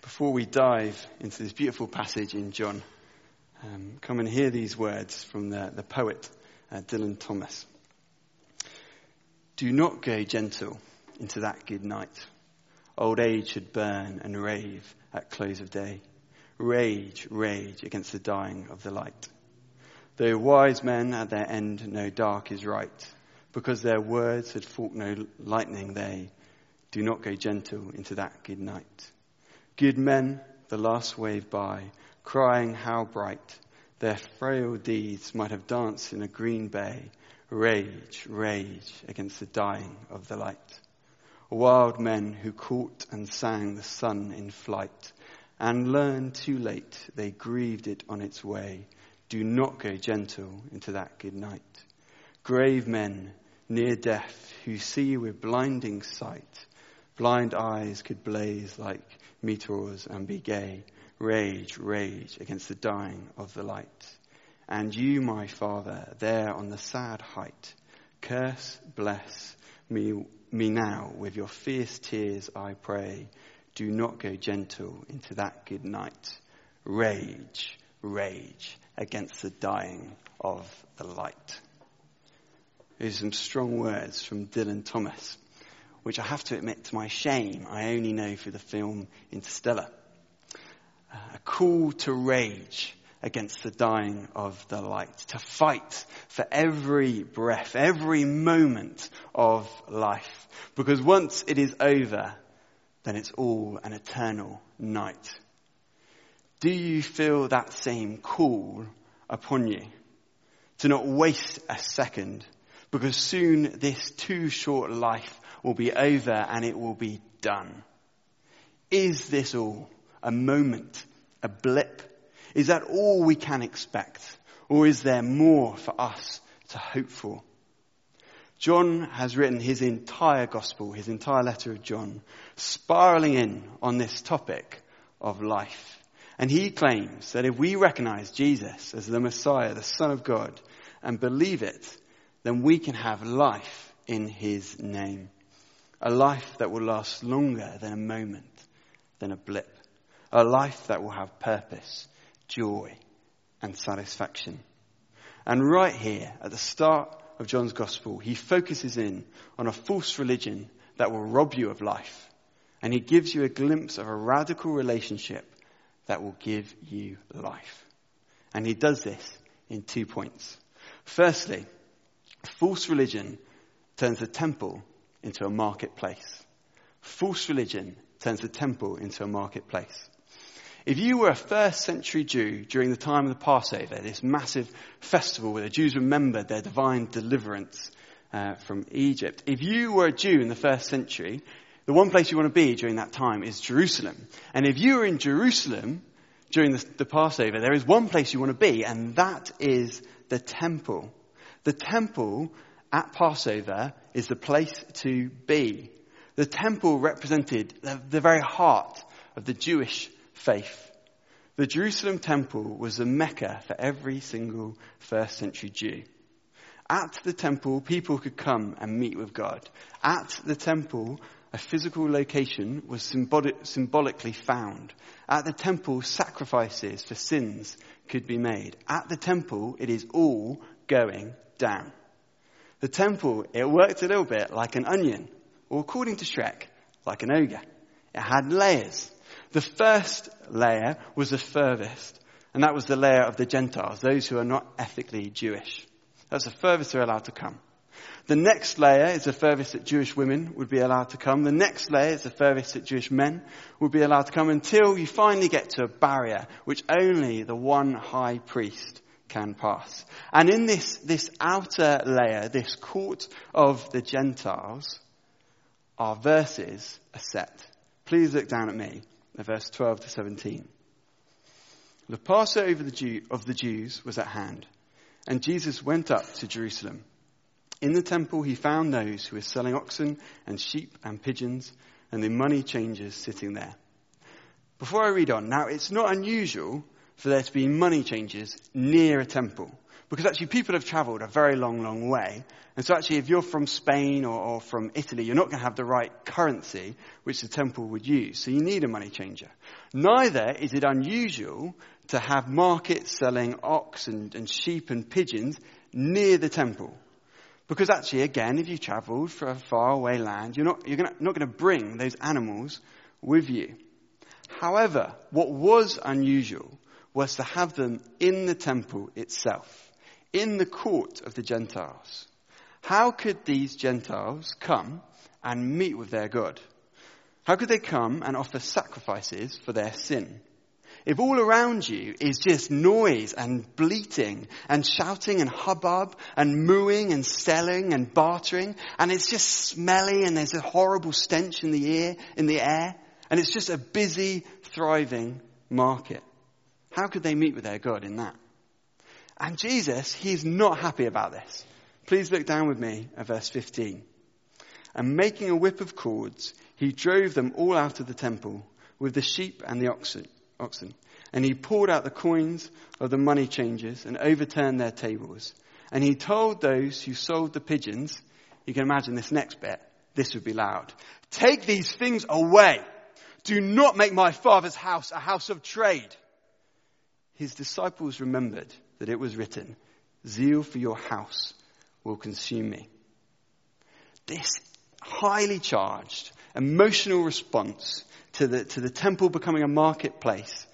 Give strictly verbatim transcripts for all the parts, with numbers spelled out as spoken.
Before we dive into this beautiful passage in John, um, come and hear these words from the, the poet uh, Dylan Thomas. Do not go gentle into that good night. Old age should burn and rave at close of day. Rage, rage against the dying of the light. Though wise men at their end know dark is right, because their words had fought no lightning, they do not go gentle into that good night. Good men, the last wave by, crying how bright their frail deeds might have danced in a green bay. Rage, rage against the dying of the light. Wild men who caught and sang the sun in flight, and learned too late they grieved it on its way. Do not go gentle into that good night. Grave men, near death, who see with blinding sight. Blind eyes could blaze like meteors and be gay. Rage, rage against the dying of the light. And you, my Father, there on the sad height, curse, bless me, me now with your fierce tears, I pray. Do not go gentle into that good night. Rage, rage against the dying of the light. These are some strong words from Dylan Thomas, which I have to admit to my shame, I only know through the film Interstellar. Uh, a call to rage against the dying of the light, to fight for every breath, every moment of life. Because once it is over, then it's all an eternal night. Do you feel that same call upon you to not waste a second? Because soon this too short life will be over and it will be done. Is this all a moment, a blip? Is that all we can expect? Or is there more for us to hope for? John has written his entire gospel, his entire letter of John, spiraling in on this topic of life. And he claims that if we recognize Jesus as the Messiah, the Son of God, and believe it, then we can have life in his name. A life that will last longer than a moment, than a blip. A life that will have purpose, joy, and satisfaction. And right here, at the start of John's Gospel, he focuses in on a false religion that will rob you of life. And he gives you a glimpse of a radical relationship that will give you life. And he does this in two points. Firstly, false religion turns the temple into a marketplace. False religion turns the temple into a marketplace. If you were a first century Jew during the time of the Passover, this massive festival where the Jews remembered their divine deliverance uh, from Egypt, if you were a Jew in the first century, the one place you want to be during that time is Jerusalem. And if you were in Jerusalem during the, the Passover, there is one place you want to be, and that is the temple. The temple at Passover is the place to be. The temple represented the, the very heart of the Jewish faith. The Jerusalem temple was the Mecca for every single first century Jew. At the temple, people could come and meet with God. At the temple, a physical location was symbolic, symbolically found. At the temple, sacrifices for sins could be made. At the temple, it is all going down. The temple, it worked a little bit like an onion, or according to Shrek, like an ogre. It had layers. The first layer was the furthest, and that was the layer of the Gentiles, those who are not ethically Jewish. That's the furthest they're allowed to come. The next layer is the furthest that Jewish women would be allowed to come. The next layer is the furthest that Jewish men would be allowed to come, until you finally get to a barrier which only the one high priest can pass. And in this, this outer layer, this court of the Gentiles, our verses are set. Please look down at me, at verse twelve to seventeen. The Passover of the, Jew, of the Jews was at hand, and Jesus went up to Jerusalem. In the temple he found those who were selling oxen and sheep and pigeons, and the money changers sitting there. Before I read on, now it's not unusual for there to be money changers near a temple. Because actually people have travelled a very long, long way. And so actually if you're from Spain or, or from Italy, you're not going to have the right currency which the temple would use. So you need a money changer. Neither is it unusual to have markets selling ox and, and sheep and pigeons near the temple. Because actually, again, if you travelled for a faraway land, you're not, you're gonna, not going to bring those animals with you. However, what was unusual was to have them in the temple itself, in the court of the Gentiles. How could these Gentiles come and meet with their God? How could they come and offer sacrifices for their sin? If all around you is just noise and bleating and shouting and hubbub and mooing and selling and bartering, and it's just smelly and there's a horrible stench in the air, in the air, and it's just a busy, thriving market, how could they meet with their God in that? And Jesus, he's not happy about this. Please look down with me at verse fifteen. And making a whip of cords, he drove them all out of the temple with the sheep and the oxen. oxen. And he poured out the coins of the money changers and overturned their tables. And he told those who sold the pigeons, you can imagine this next bit, this would be loud. Take these things away. Do not make my Father's house a house of trade. His disciples remembered that it was written, zeal for your house will consume me. This highly charged, emotional response to the, to the temple becoming a marketplace.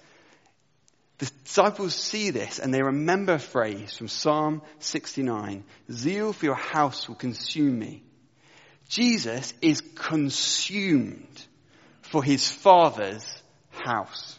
The disciples see this and they remember a phrase from Psalm sixty-nine. Zeal for your house will consume me. Jesus is consumed for his Father's house.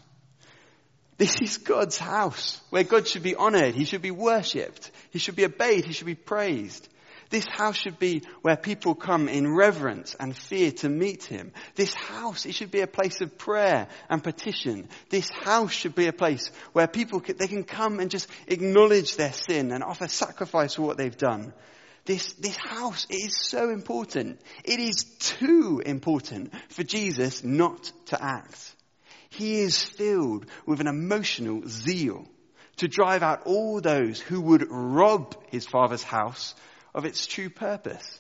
This is God's house where God should be honored. He should be worshipped. He should be obeyed. He should be praised. This house should be where people come in reverence and fear to meet him. This house, it should be a place of prayer and petition. This house should be a place where people can, they can come and just acknowledge their sin and offer sacrifice for what they've done. This, this house, it is so important. It is too important for Jesus not to act. He is filled with an emotional zeal to drive out all those who would rob his Father's house of its true purpose.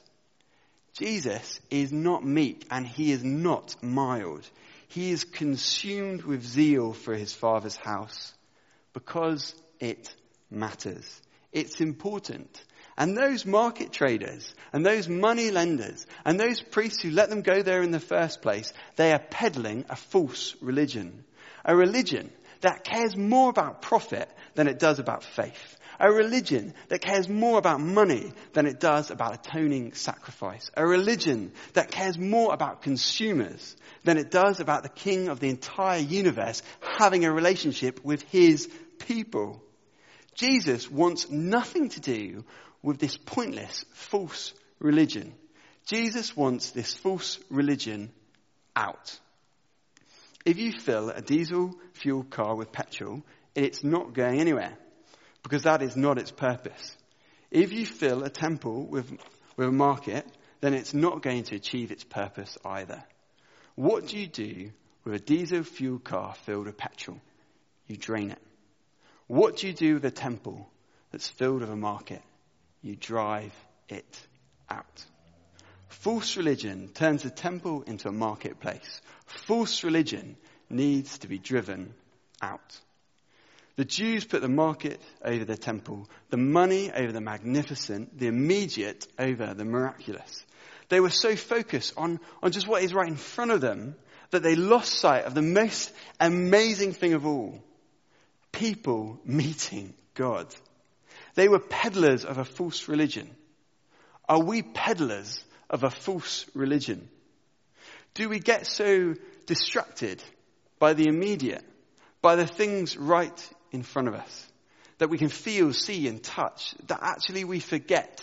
Jesus is not meek and he is not mild. He is consumed with zeal for his Father's house because it matters. It's important. And those market traders and those money lenders and those priests who let them go there in the first place, they are peddling a false religion. A religion that cares more about profit than it does about faith. A religion that cares more about money than it does about atoning sacrifice. A religion that cares more about consumers than it does about the King of the entire universe having a relationship with his people. Jesus wants nothing to do with this pointless false religion. Jesus wants this false religion out. If you fill a diesel fueled car with petrol, it's not going anywhere. Because that is not its purpose. If you fill a temple with, with a market, then it's not going to achieve its purpose either. What do you do with a diesel fuel car filled with petrol? You drain it. What do you do with a temple that's filled with a market? You drive it out. False religion turns the temple into a marketplace. False religion needs to be driven out. The Jews put the market over the temple, the money over the magnificent, the immediate over the miraculous. They were so focused on, on just what is right in front of them that they lost sight of the most amazing thing of all. People meeting God. They were peddlers of a false religion. Are we peddlers of a false religion? Do we get so distracted by the immediate, by the things right in front of us, that we can feel, see and touch, that actually we forget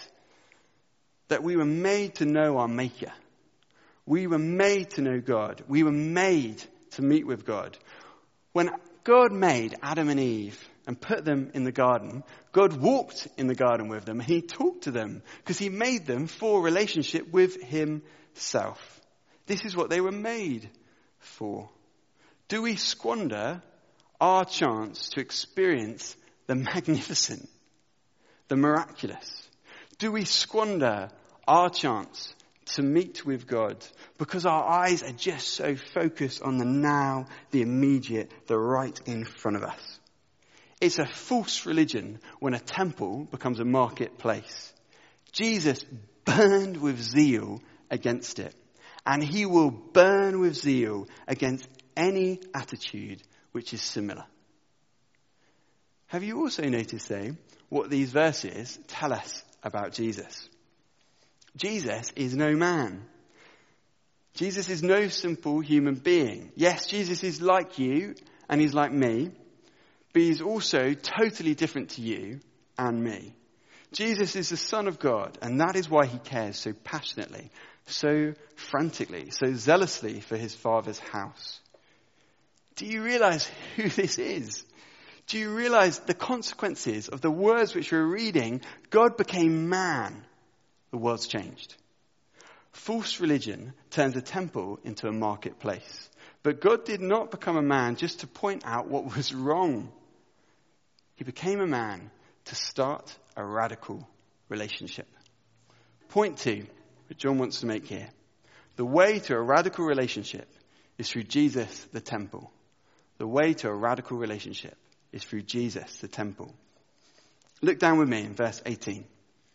that we were made to know our Maker. We were made to know God. We were made to meet with God. When God made Adam and Eve and put them in the garden, God walked in the garden with them and he talked to them because he made them for relationship with himself. This is what they were made for. Do we squander our chance to experience the magnificent, the miraculous? Do we squander our chance to meet with God because our eyes are just so focused on the now, the immediate, the right in front of us? It's a false religion when a temple becomes a marketplace. Jesus burned with zeal against it, and he will burn with zeal against any attitude which is similar. Have you also noticed, though, what these verses tell us about Jesus? Jesus is no man. Jesus is no simple human being. Yes, Jesus is like you and he's like me, but he's also totally different to you and me. Jesus is the Son of God, and that is why he cares so passionately, so frantically, so zealously for his Father's house. Do you realize who this is? Do you realize the consequences of the words which we're reading? God became man. The world's changed. False religion turns a temple into a marketplace. But God did not become a man just to point out what was wrong. He became a man to start a radical relationship. Point two, what John wants to make here. The way to a radical relationship is through Jesus, the temple. The way to a radical relationship is through Jesus, the temple. Look down with me in verse eighteen.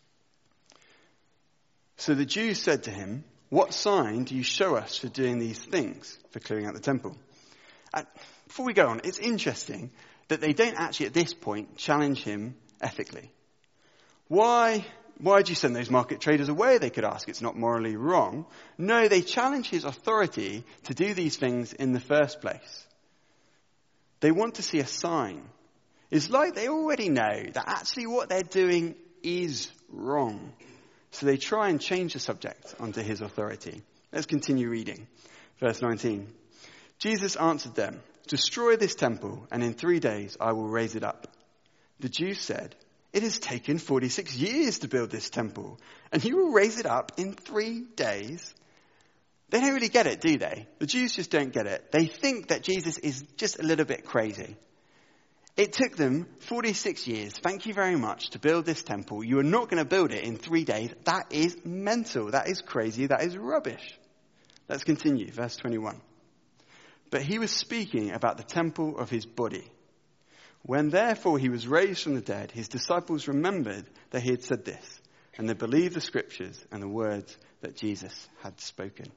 So the Jews said to him, "What sign do you show us for doing these things, for clearing out the temple?" Uh, before we go on, it's interesting that they don't actually at this point challenge him ethically. Why, why do you send those market traders away? They could ask. It's not morally wrong. No, they challenge his authority to do these things in the first place. They want to see a sign. It's like they already know that actually what they're doing is wrong. So they try and change the subject onto his authority. Let's continue reading. Verse nineteen. Jesus answered them, "Destroy this temple, and in three days I will raise it up." The Jews said, "It has taken forty-six years to build this temple, and you will raise it up in three days?" They don't really get it, do they? The Jews just don't get it. They think that Jesus is just a little bit crazy. It took them forty-six years, thank you very much, to build this temple. You are not going to build it in three days. That is mental. That is crazy. That is rubbish. Let's continue. Verse twenty-one. But he was speaking about the temple of his body. When therefore he was raised from the dead, his disciples remembered that he had said this, and they believed the scriptures and the words that Jesus had spoken.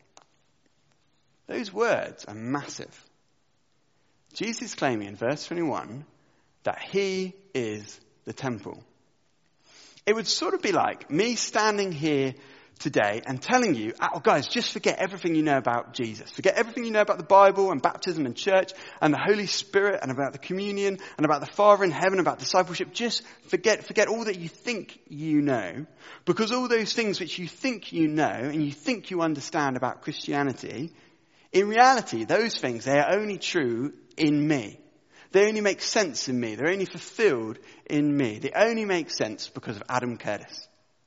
Those words are massive. Jesus is claiming in verse twenty-one that he is the temple. It would sort of be like me standing here today and telling you, oh guys, just forget everything you know about Jesus. Forget everything you know about the Bible and baptism and church and the Holy Spirit and about the communion and about the Father in heaven, about discipleship. Just forget, forget all that you think you know, because all those things which you think you know and you think you understand about Christianity, in reality, those things, they are only true in me. They only make sense in me. They're only fulfilled in me. They only make sense because of Adam Curtis.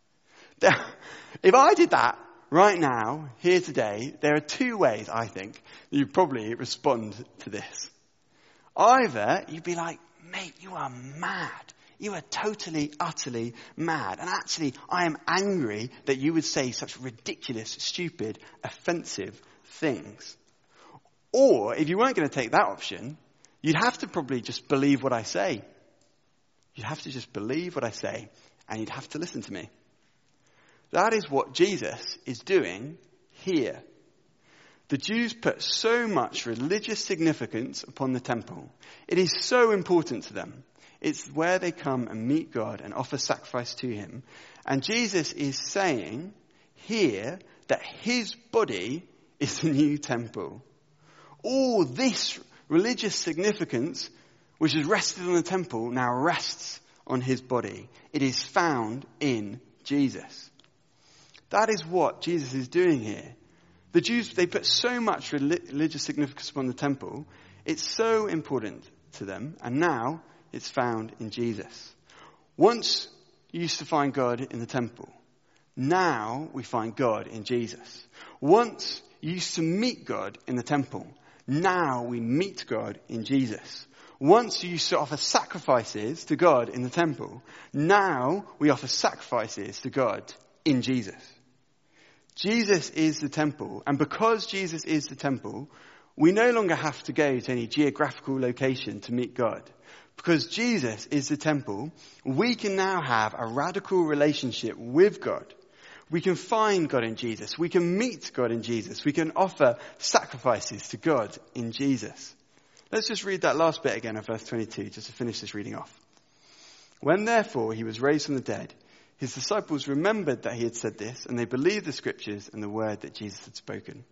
If I did that right now, here today, there are two ways, I think, that you'd probably respond to this. Either you'd be like, mate, you are mad. You are totally, utterly mad. And actually, I am angry that you would say such ridiculous, stupid, offensive things. Or, if you weren't going to take that option, you'd have to probably just believe what I say. You'd have to just believe what I say, and you'd have to listen to me. That is what Jesus is doing here. The Jews put so much religious significance upon the temple. It is so important to them. It's where they come and meet God and offer sacrifice to him. And Jesus is saying here that his body is the new temple. All this religious significance, which has rested on the temple, now rests on his body. It is found in Jesus. That is what Jesus is doing here. The Jews, they put so much religious significance upon the temple. It's so important to them. And now it's found in Jesus. Once you used to find God in the temple. Now we find God in Jesus. Once you used to meet God in the temple. Now we meet God in Jesus. Once you used to offer sacrifices to God in the temple. Now we offer sacrifices to God in Jesus. Jesus is the temple, and because Jesus is the temple, we no longer have to go to any geographical location to meet God. Because Jesus is the temple, we can now have a radical relationship with God. We can find God in Jesus. We can meet God in Jesus. We can offer sacrifices to God in Jesus. Let's just read that last bit again of verse twenty-two, just to finish this reading off. When therefore he was raised from the dead, his disciples remembered that he had said this, and they believed the scriptures and the word that Jesus had spoken.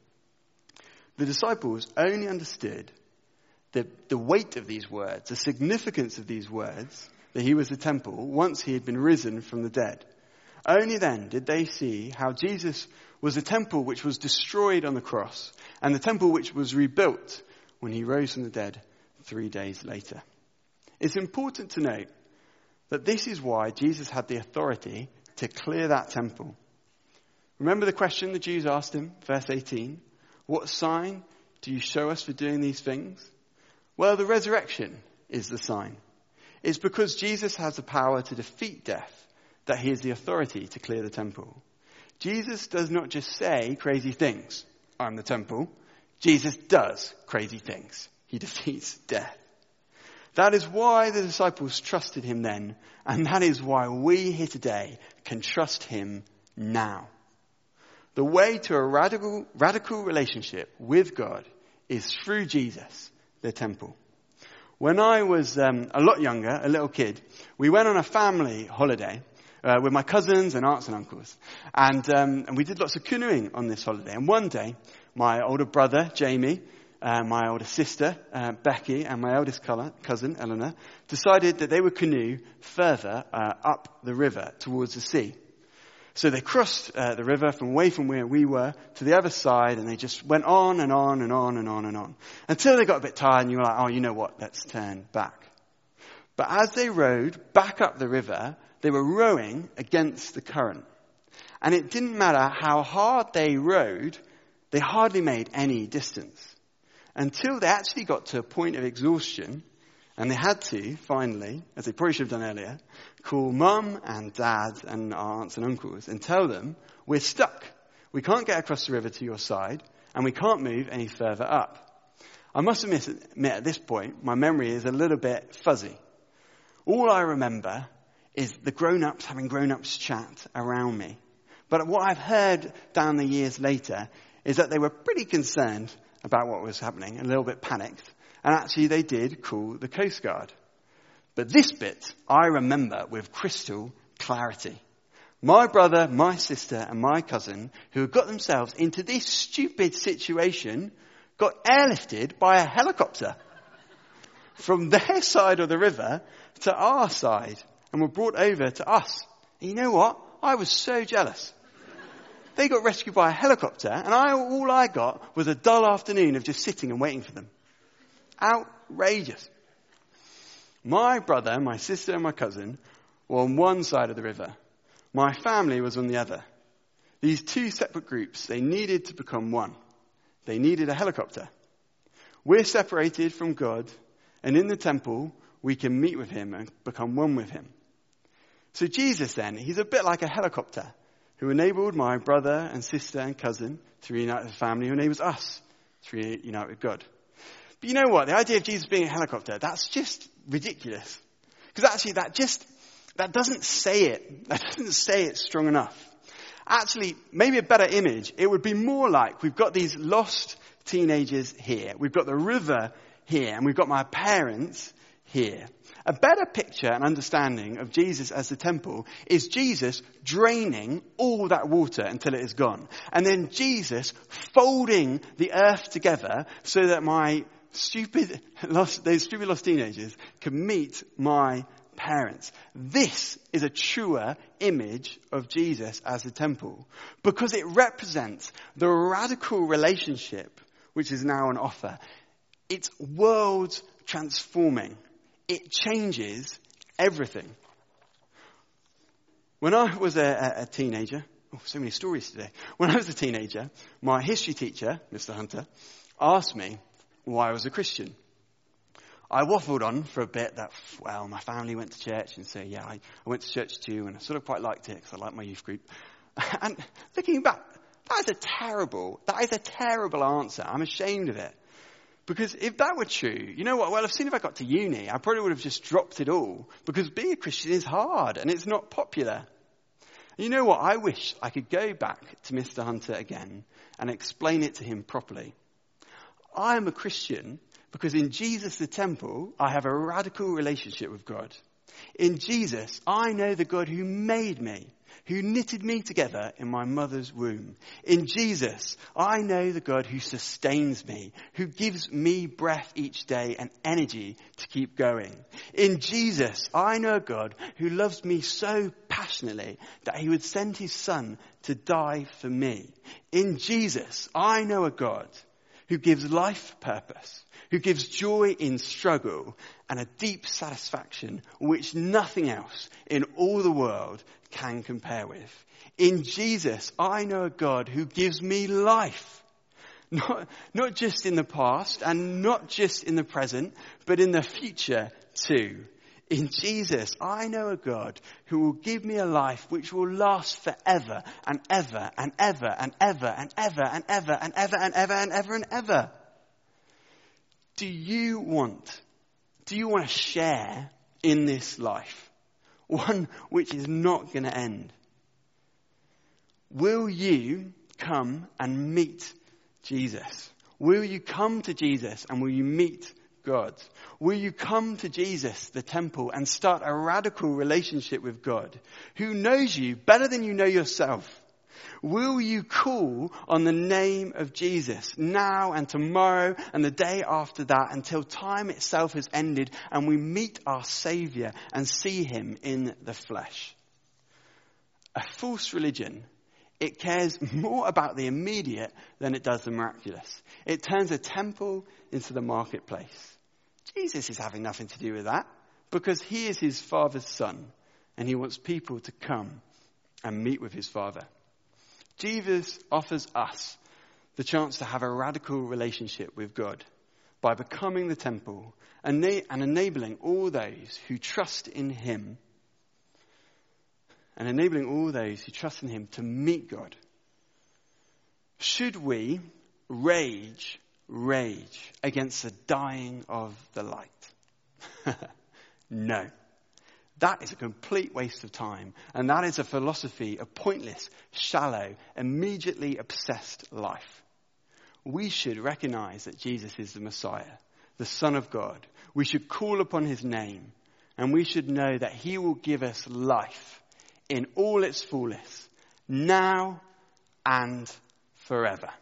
The disciples only understood the, the weight of these words, the significance of these words, that he was the temple, once he had been risen from the dead. Only then did they see how Jesus was a temple which was destroyed on the cross, and the temple which was rebuilt when he rose from the dead three days later. It's important to note that this is why Jesus had the authority to clear that temple. Remember the question the Jews asked him, verse eighteen? What sign do you show us for doing these things? Well, the resurrection is the sign. It's because Jesus has the power to defeat death that he has the authority to clear the temple. Jesus does not just say crazy things, I'm the temple. Jesus does crazy things. He defeats death. That is why the disciples trusted him then, and that is why we here today can trust him now. The way to a radical, radical relationship with God is through Jesus, the temple. When I was um, a lot younger, a little kid, we went on a family holiday uh, with my cousins and aunts and uncles. And, um, and we did lots of canoeing on this holiday. And one day, my older brother, Jamie, uh, my older sister, uh, Becky, and my eldest cousin, Eleanor, decided that they would canoe further uh, up the river towards the sea. So they crossed uh, the river from away from where we were to the other side, and they just went on and on and on and on and on until they got a bit tired, and you were like, oh, you know what, let's turn back. But as they rowed back up the river, they were rowing against the current. And it didn't matter how hard they rowed, they hardly made any distance until they actually got to a point of exhaustion. And they had to, finally, as they probably should have done earlier, call mum and dad and aunts and uncles and tell them, we're stuck. We can't get across the river to your side, and we can't move any further up. I must admit, admit at this point, my memory is a little bit fuzzy. All I remember is the grown-ups having grown-ups chat around me. But what I've heard down the years later is that they were pretty concerned about what was happening, a little bit panicked. And actually they did call the Coast Guard. But this bit I remember with crystal clarity. My brother, my sister and my cousin, who had got themselves into this stupid situation, got airlifted by a helicopter from their side of the river to our side and were brought over to us. And you know what? I was so jealous. They got rescued by a helicopter, and I, all I got was a dull afternoon of just sitting and waiting for them. Outrageous. My brother, my sister and my cousin were on one side of the river. My family was on the other. These two separate groups, they needed to become one. They needed a helicopter. We're separated from God, and in the temple, we can meet with him and become one with him. So Jesus then, he's a bit like a helicopter who enabled my brother and sister and cousin to reunite with the family, who enables us to reunite with God. But you know what? The idea of Jesus being a helicopter, that's just ridiculous. Because actually that just, that doesn't say it. That doesn't say it strong enough. Actually, maybe a better image, it would be more like we've got these lost teenagers here. We've got the river here, and we've got my parents here. A better picture and understanding of Jesus as the temple is Jesus draining all that water until it is gone. And then Jesus folding the earth together so that my stupid, lost, those stupid lost teenagers can meet my parents. This is a truer image of Jesus as the temple because it represents the radical relationship which is now on offer. It's world transforming. It changes everything. When I was a, a teenager, oh, so many stories today. When I was a teenager, my history teacher, Mister Hunter, asked me why I was a Christian. I waffled on for a bit that, well, my family went to church, and so, yeah, I, I went to church too, and I sort of quite liked it because I like my youth group. And looking back, that is a terrible, that is a terrible answer. I'm ashamed of it. Because if that were true, you know what? Well, as soon as I got to uni, I probably would have just dropped it all. Because being a Christian is hard and it's not popular. And you know what? I wish I could go back to Mister Hunter again and explain it to him properly. I am a Christian because in Jesus the temple, I have a radical relationship with God. In Jesus, I know the God who made me, who knitted me together in my mother's womb. In Jesus, I know the God who sustains me, who gives me breath each day and energy to keep going. In Jesus, I know a God who loves me so passionately that he would send his son to die for me. In Jesus, I know a God who gives life purpose, who gives joy in struggle and a deep satisfaction which nothing else in all the world can compare with. In Jesus, I know a God who gives me life. Not, not just in the past and not just in the present, but in the future too. In Jesus, I know a God who will give me a life which will last forever and ever and ever and ever and ever and ever and ever and ever and ever and ever. Do you want, do you want to share in this life? One which is not going to end. Will you come and meet Jesus? Will you come to Jesus and will you meet God? Will you come to Jesus, the temple, and start a radical relationship with God, who knows you better than you know yourself? Will you call on the name of Jesus now and tomorrow and the day after that until time itself has ended and we meet our Saviour and see him in the flesh? A false religion, it cares more about the immediate than it does the miraculous. It turns a temple into the marketplace. Jesus is having nothing to do with that because he is his Father's son and he wants people to come and meet with his Father. Jesus offers us the chance to have a radical relationship with God by becoming the temple and enabling all those who trust in him and enabling all those who trust in him to meet God. Should we rage, rage against the dying of the light? No. That is a complete waste of time. And that is a philosophy of pointless, shallow, immediately obsessed life. We should recognize that Jesus is the Messiah, the Son of God. We should call upon his name. And we should know that he will give us life in all its fullness, now and forever.